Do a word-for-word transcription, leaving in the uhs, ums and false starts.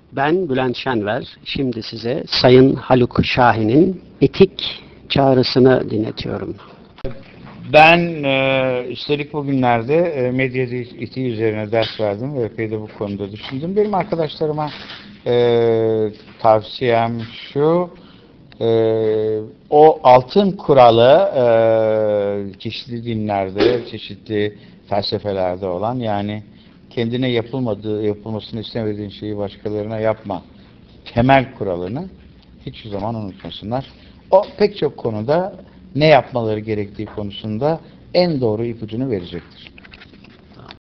Ben Bülent Şenver. Şimdi size Sayın Haluk Şahin'in etik çağrısını dinletiyorum. Ben e, üstelik bugünlerde e, medya etiği üzerine ders verdim ve epey de bu konuda düşündüm. Benim arkadaşlarıma e, tavsiyem şu, e, o altın kuralı e, çeşitli dinlerde, çeşitli felsefelerde olan, yani kendine yapılmadığı, yapılmasını istemediğin şeyi başkalarına yapma temel kuralını hiçbir zaman unutmasınlar. O pek çok konuda ne yapmaları gerektiği konusunda en doğru ipucunu verecektir.